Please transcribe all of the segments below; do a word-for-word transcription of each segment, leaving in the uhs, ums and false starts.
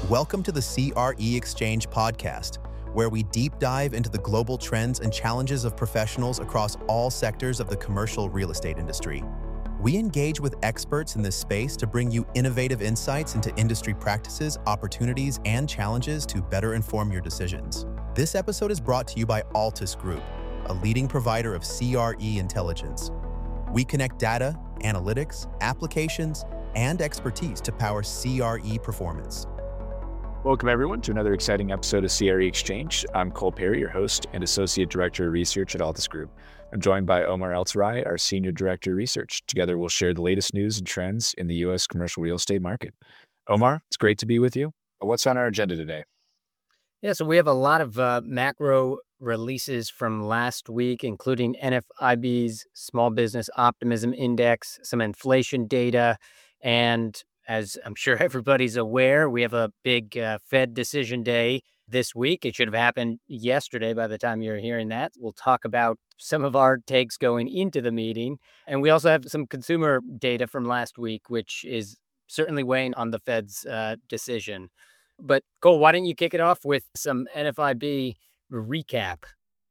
Welcome to the C R E Exchange podcast, where we deep dive into the global trends and challenges of professionals across all sectors of the commercial real estate industry. We engage with experts in this space to bring you innovative insights into industry practices, opportunities, and challenges to better inform your decisions. This episode is brought to you by Altus Group, a leading provider of C R E intelligence. We connect data, analytics, applications, and expertise to power C R E performance. Welcome, everyone, to another exciting episode of C R E Exchange. I'm Cole Perry, your host and Associate Director of Research at Altus Group. I'm joined by Omar Eltarai, our Senior Director of Research. Together, we'll share the latest news and trends in the U S commercial real estate market. Omar, it's great to be with you. What's on our agenda today? Yeah, so we have a lot of uh, macro releases from last week, including N F I B's Small Business Optimism Index, some inflation data, and as I'm sure everybody's aware, we have a big uh, Fed decision day this week. It should have happened yesterday by the time you're hearing that. We'll talk about some of our takes going into the meeting. And we also have some consumer data from last week, which is certainly weighing on the Fed's uh, decision. But Cole, why don't you kick it off with some N F I B recap?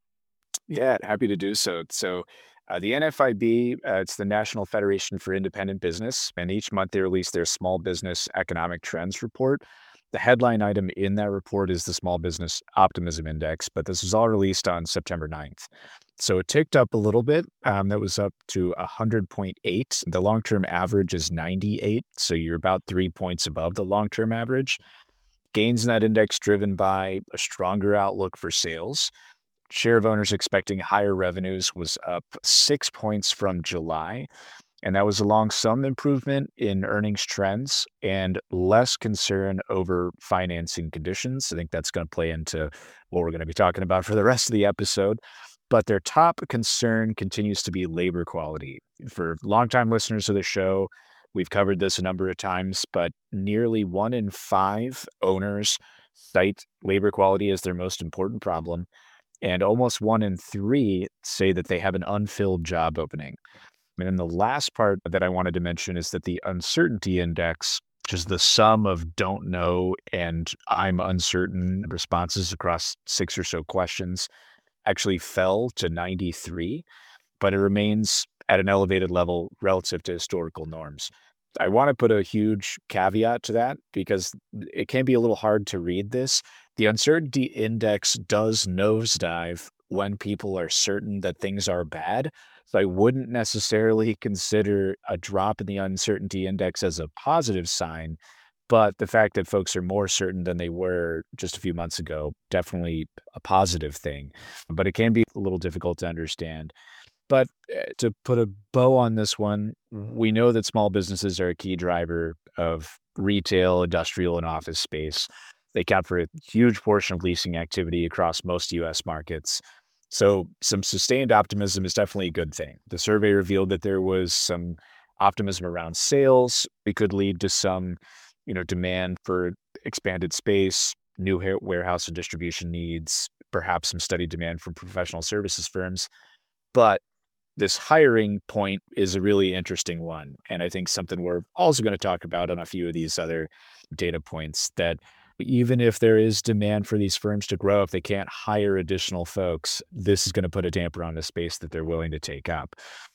Yeah, happy to do so. So uh, the N F I B, uh, it's the National Federation for Independent Business, and each month they release their Small Business Economic Trends report. The headline item in that report is the Small Business Optimism Index, but this was all released on September ninth. So it ticked up a little bit. Um, that was up to one hundred point eight. The long-term average is ninety-eight, so you're about three points above the long-term average. Gains in that index driven by a stronger outlook for sales. Share of owners expecting higher revenues was up six points from July, and that was along some improvement in earnings trends and less concern over financing conditions. I think that's going to play into what we're going to be talking about for the rest of the episode. But their top concern continues to be labor quality. For longtime listeners of the show, we've covered this a number of times, but nearly one in five owners cite labor quality as their most important problem. And almost one in three say that they have an unfilled job opening. And then the last part that I wanted to mention is that the uncertainty index, which is the sum of don't know and I'm uncertain responses across six or so questions, actually fell to ninety-three, but it remains at an elevated level relative to historical norms. I want to put a huge caveat to that because it can be a little hard to read this. The uncertainty index does nosedive when people are certain that things are bad. So I wouldn't necessarily consider a drop in the uncertainty index as a positive sign, but the fact that folks are more certain than they were just a few months ago, definitely a positive thing. But it can be a little difficult to understand. But to put a bow on this one, we know that small businesses are a key driver of retail, industrial, and office space. They account for a huge portion of leasing activity across most U S markets. So some sustained optimism is definitely a good thing. The survey revealed that there was some optimism around sales. It could lead to some, you know, demand for expanded space, new warehouse and distribution needs, perhaps some steady demand from professional services firms. But this hiring point is a really interesting one. And I think something we're also going to talk about on a few of these other data points, that even if there is demand for these firms to grow, if they can't hire additional folks, this is going to put a damper on the space that they're willing to take up.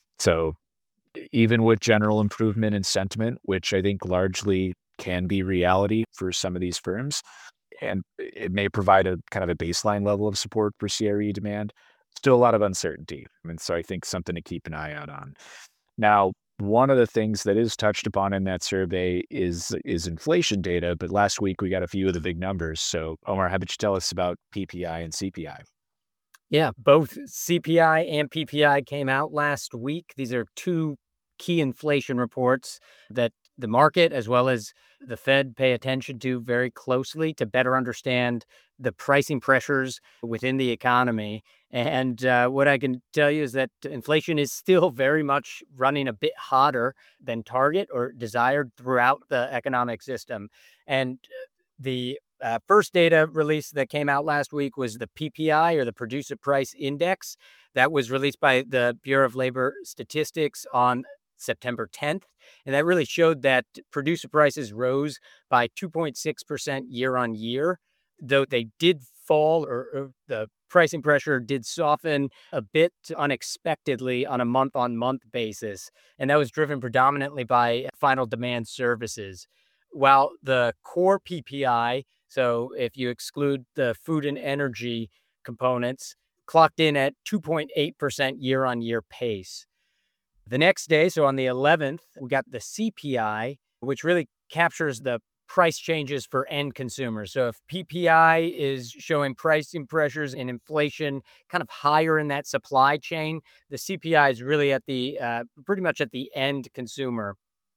So even with general improvement in sentiment, which I think largely can be reality for some of these firms, and it may provide a kind of a baseline level of support for C R E demand, still a lot of uncertainty. I mean, so I think something to keep an eye out on. Now, one of the things that is touched upon in that survey is is inflation data, but last week we got a few of the big numbers. So Omar, how about you tell us about P P I and C P I? Yeah, both C P I and P P I came out last week. These are two key inflation reports that the market as well as the Fed pay attention to very closely to better understand the pricing pressures within the economy. And uh, what I can tell you is that inflation is still very much running a bit hotter than target or desired throughout the economic system. And the uh, first data release that came out last week was the P P I, or the Producer Price Index. That was released by the Bureau of Labor Statistics on September tenth. And that really showed that producer prices rose by two point six percent year on year, though they did fall, or, or the pricing pressure did soften a bit unexpectedly on a month on month basis. And that was driven predominantly by final demand services. While the core P P I, so if you exclude the food and energy components, clocked in at two point eight percent year on year pace. The next day, so on the eleventh, we got the C P I, which really captures the price changes for end consumers. So if P P I is showing pricing pressures and inflation kind of higher in that supply chain, the C P I is really at the uh, pretty much at the end consumer.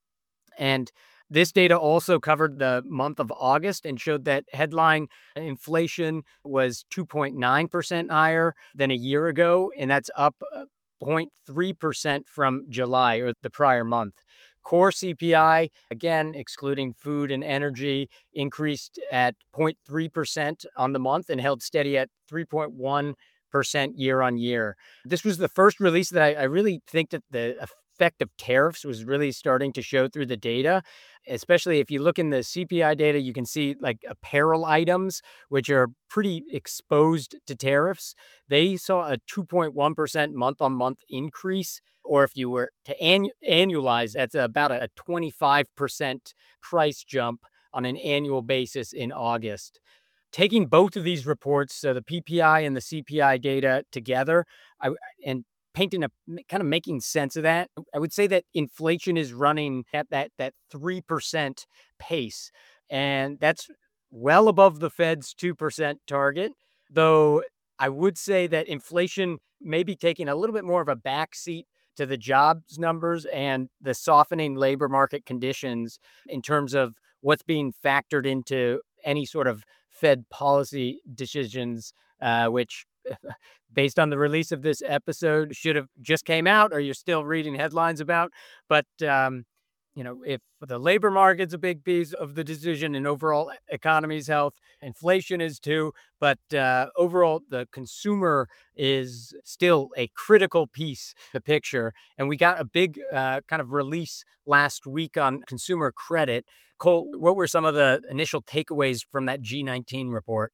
And this data also covered the month of August and showed that headline inflation was two point nine percent higher than a year ago, and that's up zero point three percent from July, or the prior month. Core C P I, again, excluding food and energy, increased at zero point three percent on the month and held steady at three point one percent year on year. This was the first release that I, I really think that the effect of tariffs was really starting to show through the data. Especially if you look in the C P I data, you can see like apparel items, which are pretty exposed to tariffs. They saw a two point one percent month on month increase. Or if you were to annu- annualize, that's about a twenty-five percent price jump on an annual basis in August. Taking both of these reports, so the P P I and the C P I data together, I, and painting a kind of making sense of that, I would say that inflation is running at that that three percent pace, and that's well above the Fed's two percent target. Though I would say that inflation may be taking a little bit more of a backseat to the jobs numbers and the softening labor market conditions in terms of what's being factored into any sort of Fed policy decisions, uh, which based on the release of this episode should have just came out, or you're still reading headlines about. But, um, you know, if the labor market's a big piece of the decision and overall economy's health, inflation is too. But uh, overall, the consumer is still a critical piece of the picture. And we got a big uh, kind of release last week on consumer credit. Cole, what were some of the initial takeaways from that G nineteen report?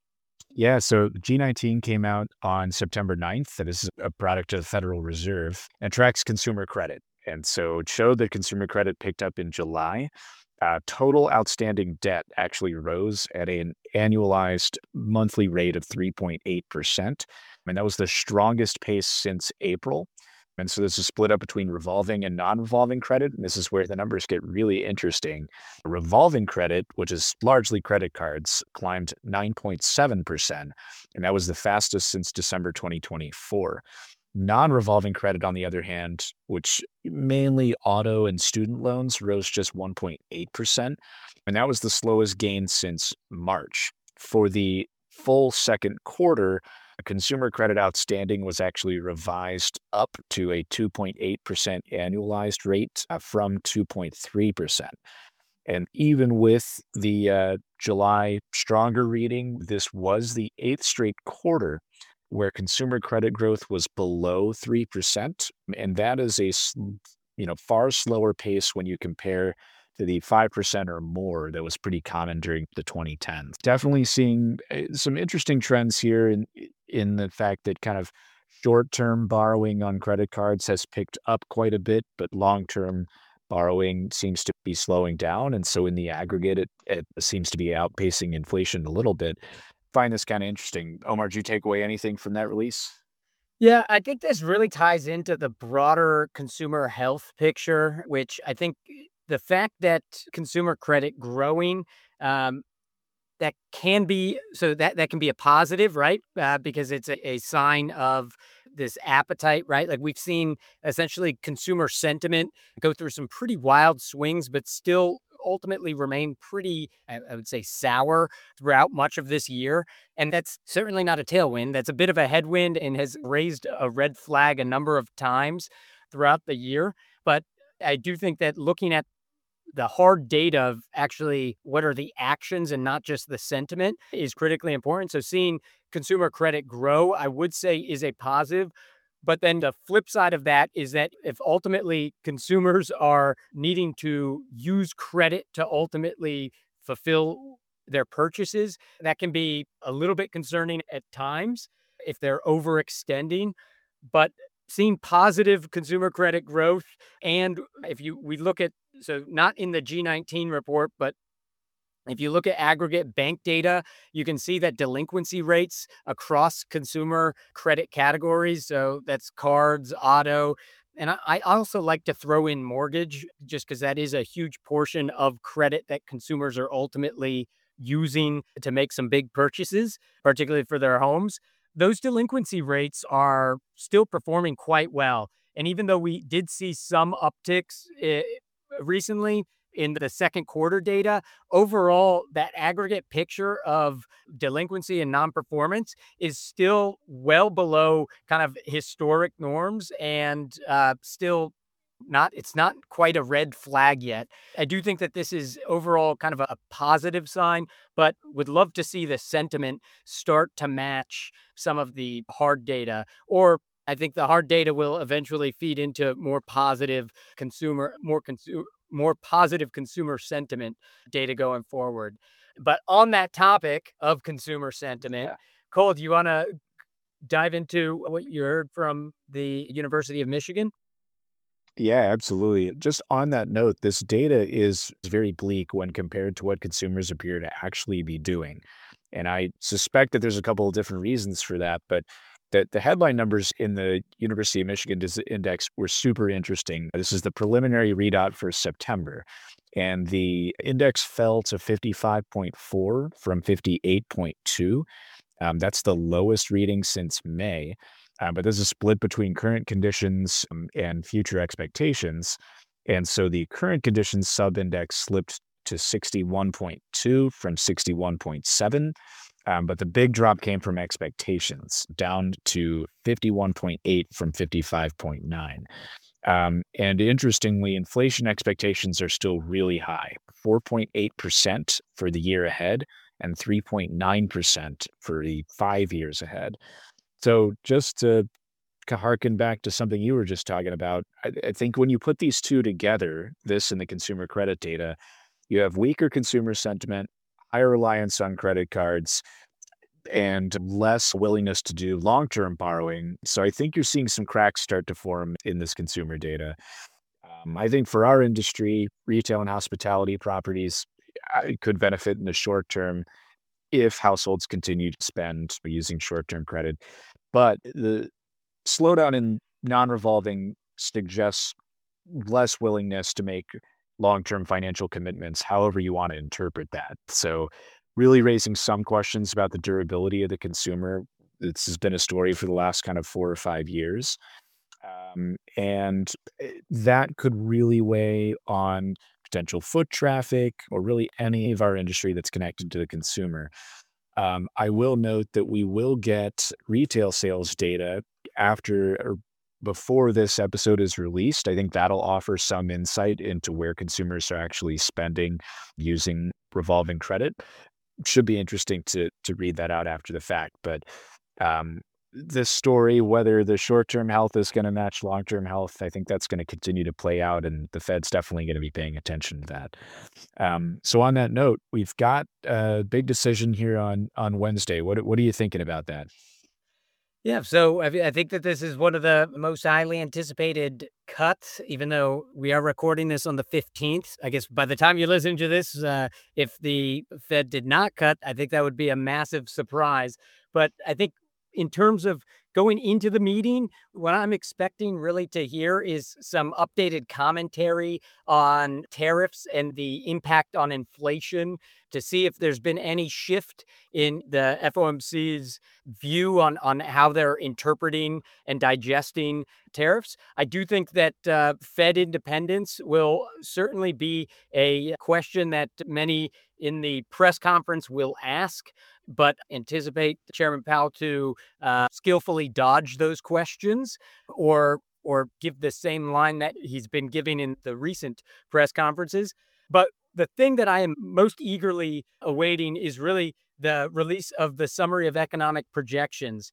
Yeah, so G nineteen came out on September ninth. That is a product of the Federal Reserve and tracks consumer credit. And so it showed that consumer credit picked up in July. Uh, total outstanding debt actually rose at an annualized monthly rate of three point eight percent. I mean, that was the strongest pace since April. And so this is split up between revolving and non-revolving credit. And this is where the numbers get really interesting. Revolving credit, which is largely credit cards, climbed nine point seven percent. And that was the fastest since December twenty twenty-four. Non-revolving credit, on the other hand, which mainly auto and student loans, rose just one point eight percent. And that was the slowest gain since March. For the full second quarter, consumer credit outstanding was actually revised up to a two point eight percent annualized rate uh, from two point three percent. And even with the uh, July stronger reading, this was the eighth straight quarter where consumer credit growth was below three percent. And that is a you know far slower pace when you compare to the five percent or more that was pretty common during the twenty tens. Definitely seeing some interesting trends here in in the fact that kind of short-term borrowing on credit cards has picked up quite a bit, but long-term borrowing seems to be slowing down. And so in the aggregate, it, it seems to be outpacing inflation a little bit. Find this kind of interesting. Omar, did you take away anything from that release? Yeah, I think this really ties into the broader consumer health picture, which I think the fact that consumer credit growing, um, that can be, so that, that can be a positive, right? Uh, because it's a, a sign of this appetite, right? Like we've seen essentially consumer sentiment go through some pretty wild swings, but still ultimately remain pretty, I, I would say, sour throughout much of this year. And that's certainly not a tailwind. That's a bit of a headwind and has raised a red flag a number of times throughout the year. But I do think that looking at the hard data of actually what are the actions and not just the sentiment is critically important. So seeing consumer credit grow, I would say, is a positive. But then the flip side of that is that if ultimately consumers are needing to use credit to ultimately fulfill their purchases, that can be a little bit concerning at times if they're overextending. But seeing positive consumer credit growth, and if you we look at, so not in the G nineteen report, but if you look at aggregate bank data, you can see that delinquency rates across consumer credit categories, so that's cards, auto, and I, I also like to throw in mortgage just because that is a huge portion of credit that consumers are ultimately using to make some big purchases, particularly for their homes. Those delinquency rates are still performing quite well. And even though we did see some upticks eh, recently in the second quarter data, overall, that aggregate picture of delinquency and non-performance is still well below kind of historic norms, and uh, still not, it's not quite a red flag yet. I do think that this is overall kind of a, a positive sign, but would love to see the sentiment start to match some of the hard data. Or I think the hard data will eventually feed into more positive consumer, more consumer, more positive consumer sentiment data going forward. But on that topic of consumer sentiment, Yeah. Cole, do you want to dive into what you heard from the University of Michigan? Yeah, absolutely. Just on that note, this data is very bleak when compared to what consumers appear to actually be doing. And I suspect that there's a couple of different reasons for that, but the, the headline numbers in the University of Michigan Dis- Index were super interesting. This is the preliminary readout for September, and the index fell to fifty-five point four from fifty-eight point two. Um, that's the lowest reading since May. Uh, but there's a split between current conditions um, and future expectations. And so the current conditions sub-index slipped to sixty-one point two from sixty-one point seven. Um, but the big drop came from expectations, down to fifty-one point eight from fifty-five point nine. Um, and interestingly, inflation expectations are still really high, four point eight percent for the year ahead and three point nine percent for the five years ahead. So just to k- harken back to something you were just talking about, I, I think when you put these two together, this and the consumer credit data, you have weaker consumer sentiment, higher reliance on credit cards, and less willingness to do long-term borrowing. So I think you're seeing some cracks start to form in this consumer data. Um, I think for our industry, retail and hospitality properties uh, could benefit in the short term if households continue to spend using short-term credit. But the slowdown in non-revolving suggests less willingness to make long-term financial commitments, however you want to interpret that. So really raising some questions about the durability of the consumer. This has been a story for the last kind of four or five years. Um, and eh, that could really weigh on potential foot traffic or really any of our industry that's connected to the consumer. Um, I will note that we will get retail sales data after or before this episode is released. I think that'll offer some insight into where consumers are actually spending using revolving credit. Should be interesting to to read that out after the fact. But um, this story, whether the short-term health is going to match long-term health, I think that's going to continue to play out, and the Fed's definitely going to be paying attention to that. Um, so on that note, we've got a big decision here on on Wednesday. What what are you thinking about that? Yeah, so I, thi- I think that this is one of the most highly anticipated cuts, even though we are recording this on the fifteenth. I guess by the time you listen to this, uh, if the Fed did not cut, I think that would be a massive surprise. But I think in terms of going into the meeting, what I'm expecting really to hear is some updated commentary on tariffs and the impact on inflation, to see if there's been any shift in the F O M C's view on on how they're interpreting and digesting tariffs. I do think that uh, Fed independence will certainly be a question that many in the press conference will ask, but anticipate Chairman Powell to uh, skillfully dodge those questions, or or give the same line that he's been giving in the recent press conferences. But the thing that I am most eagerly awaiting is really the release of the summary of economic projections.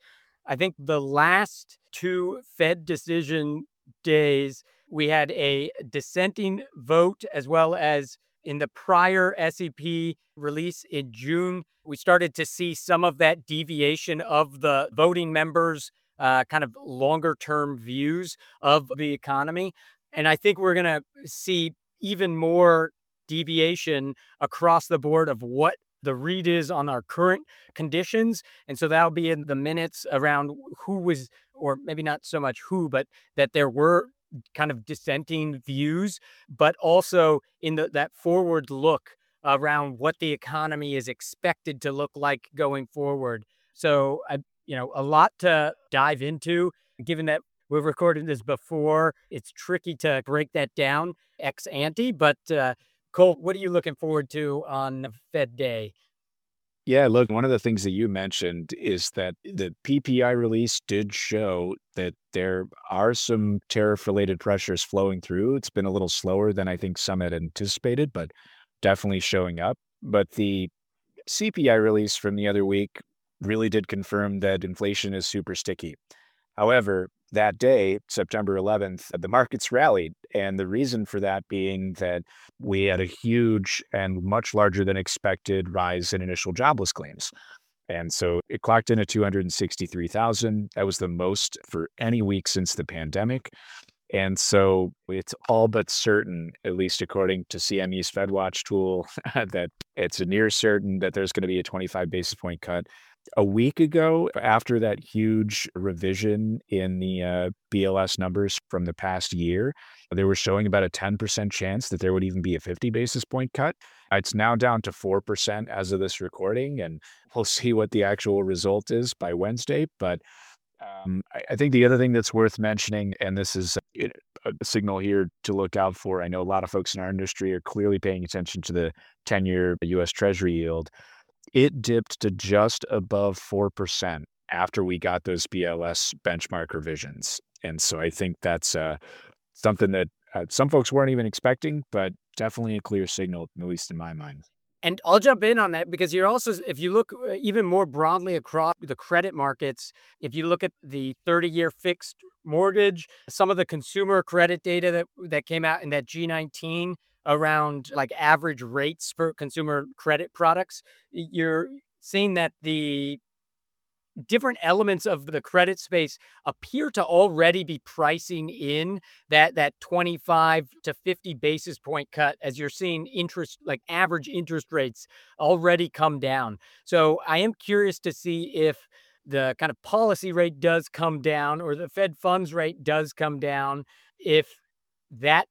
I think the last two Fed decision days, we had a dissenting vote as well as in the prior S E P release in June. We started to see some of that deviation of the voting members' uh, kind of longer term views of the economy. And I think we're going to see even more deviation across the board of what the read is on our current conditions. And so that'll be in the minutes around who was, or maybe not so much who, but that there were kind of dissenting views, but also in the, that forward look around what the economy is expected to look like going forward. So, I, you know, a lot to dive into, given that we've recorded this before. It's tricky to break that down ex ante, but uh, Cole, what are you looking forward to on Fed Day? Yeah, look, one of the things that you mentioned is that the P P I release did show that there are some tariff-related pressures flowing through. It's been a little slower than I think some had anticipated, but definitely showing up. But the C P I release from the other week really did confirm that inflation is super sticky. However, that day, September eleventh, the markets rallied. And the reason for that being that we had a huge and much larger than expected rise in initial jobless claims. And so it clocked in at two hundred sixty-three thousand. That was the most for any week since the pandemic. And so it's all but certain, at least according to C M E's FedWatch tool, that it's near certain that there's going to be a twenty-five basis point cut. A week ago, after that huge revision in the uh, B L S numbers from the past year, they were showing about a ten percent chance that there would even be a fifty basis point cut. It's now down to four percent as of this recording, and we'll see what the actual result is by Wednesday. But um, I, I think the other thing that's worth mentioning, and this is a, a signal here to look out for, I know a lot of folks in our industry are clearly paying attention to the ten-year U S Treasury yield. It dipped to just above four percent after we got those B L S benchmark revisions. And so I think that's uh, something that uh, some folks weren't even expecting, but definitely a clear signal, at least in my mind. And I'll jump in on that because you're also, if you look uh, even more broadly across the credit markets, if you look at the thirty-year fixed mortgage, some of the consumer credit data that that came out in that G nineteen around like average rates for consumer credit products, you're seeing that the different elements of the credit space appear to already be pricing in that that twenty-five to fifty basis point cut as you're seeing interest, like average interest rates already come down. So I am curious to see if the kind of policy rate does come down or the Fed funds rate does come down, if that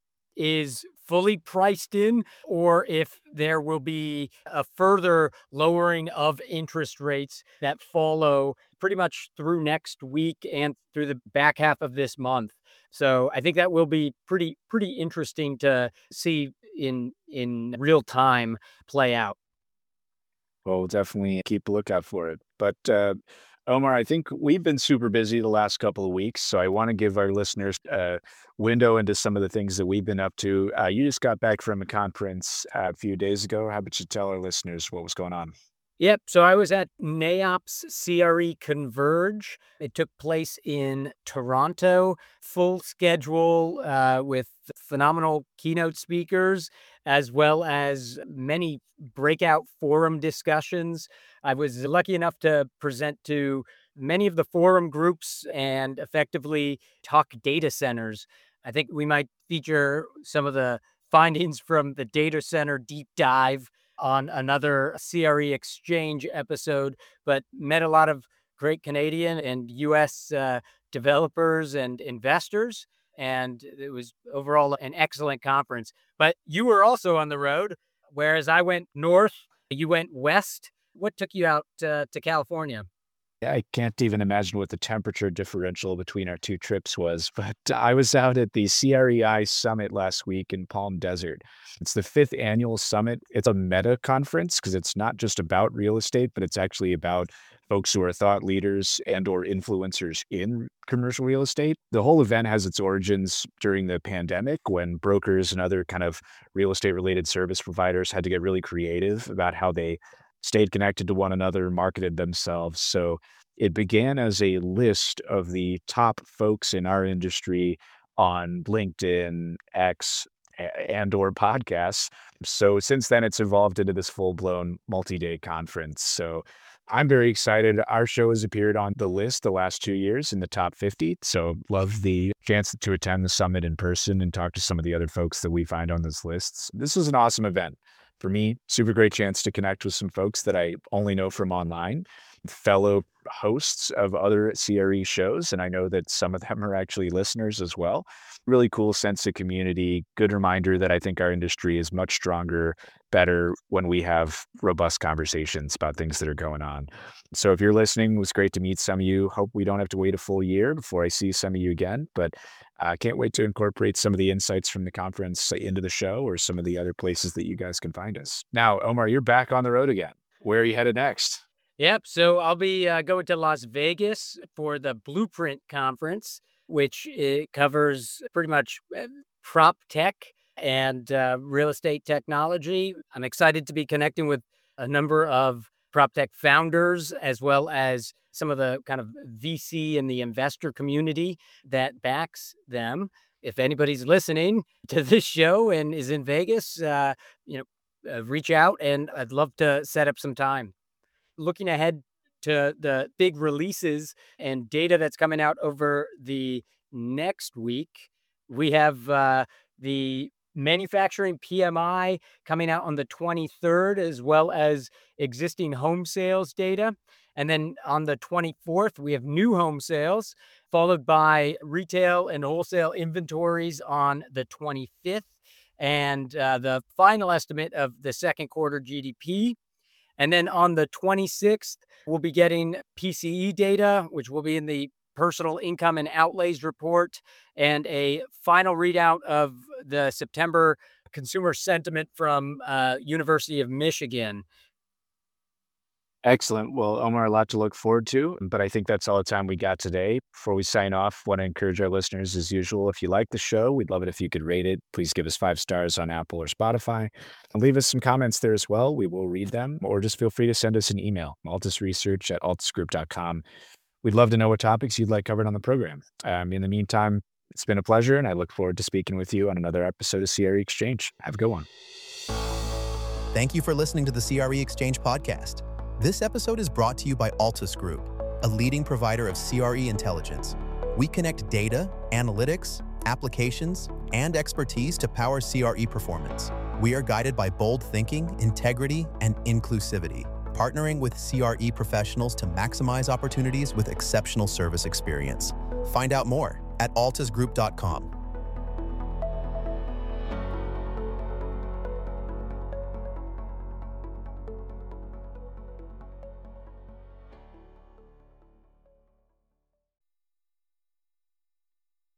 is fully priced in, or if there will be a further lowering of interest rates that follow pretty much through next week and through the back half of this month. So I think that will be pretty pretty interesting to see in in real time play out. Well, we'll definitely keep a lookout for it. But uh, Omar, I think we've been super busy the last couple of weeks, so I want to give our listeners a window into some of the things that we've been up to. Uh, you just got back from a conference uh, a few days ago. How about you tell our listeners what was going on? Yep. So I was at NAIOP's C R E Converge. It took place in Toronto, full schedule uh, with phenomenal keynote speakers, as well as many breakout forum discussions. I was lucky enough to present to many of the forum groups and effectively talk data centers. I think we might feature some of the findings from the data center deep dive on another C R E Exchange episode, but met a lot of great Canadian and U S uh, developers and investors. And it was overall an excellent conference. But you were also on the road, whereas I went north, you went west. What took you out uh, to California? Yeah, I can't even imagine what the temperature differential between our two trips was, but I was out at the C R E I Summit last week in Palm Desert. It's the fifth annual summit. It's a meta conference because it's not just about real estate, but it's actually about folks who are thought leaders and or influencers in commercial real estate. The whole event has its origins during the pandemic when brokers and other kind of real estate related service providers had to get really creative about how they stayed connected to one another, marketed themselves. So It began as a list of the top folks in our industry on LinkedIn, X, a- and or podcasts. So since then, it's evolved into this full-blown multi-day conference. So I'm very excited. Our show has appeared on the list the last two years in the top fifty. So love the chance to attend the summit in person and talk to some of the other folks that we find on those lists. This was an awesome event. For me, super great chance to connect with some folks that I only know from online, fellow hosts of other C R E shows. And I know that some of them are actually listeners as well. Really cool sense of community. Good reminder that I think our industry is much stronger, better when we have robust conversations about things that are going on. So if you're listening, it was great to meet some of you. Hope we don't have to wait a full year before I see some of you again. But I uh, can't wait to incorporate some of the insights from the conference into the show or some of the other places that you guys can find us. Now, Omar, you're back on the road again. Where are you headed next? Yep. So I'll be uh, going to Las Vegas for the Blueprint Conference, which it covers pretty much uh, prop tech and uh, real estate technology. I'm excited to be connecting with a number of prop tech founders, as well as some of the kind of V C and the investor community that backs them. If anybody's listening to this show and is in Vegas, uh, you know, uh, reach out and I'd love to set up some time. Looking ahead to the big releases and data that's coming out over the next week, we have uh, the manufacturing P M I coming out on the twenty-third, as well as existing home sales data. And then on the twenty-fourth, we have new home sales, followed by retail and wholesale inventories on the twenty-fifth, and uh, the final estimate of the second quarter G D P. And then on the twenty-sixth, we'll be getting P C E data, which will be in the personal income and outlays report, and a final readout of the September consumer sentiment from uh, University of Michigan. Excellent. Well, Omar, a lot to look forward to, but I think that's all the time we got today. Before we sign off, I want to encourage our listeners, as usual, if you like the show, we'd love it if you could rate it. Please give us five stars on Apple or Spotify and leave us some comments there as well. We will read them, or just feel free to send us an email, altusresearch at altusgroup dot com. We'd love to know what topics you'd like covered on the program. Um, in the meantime, it's been a pleasure, and I look forward to speaking with you on another episode of C R E Exchange. Have a good one. Thank you for listening to the C R E Exchange podcast. This episode is brought to you by Altus Group, a leading provider of C R E intelligence. We connect data, analytics, applications, and expertise to power C R E performance. We are guided by bold thinking, integrity, and inclusivity, partnering with C R E professionals to maximize opportunities with exceptional service experience. Find out more at altus group dot com.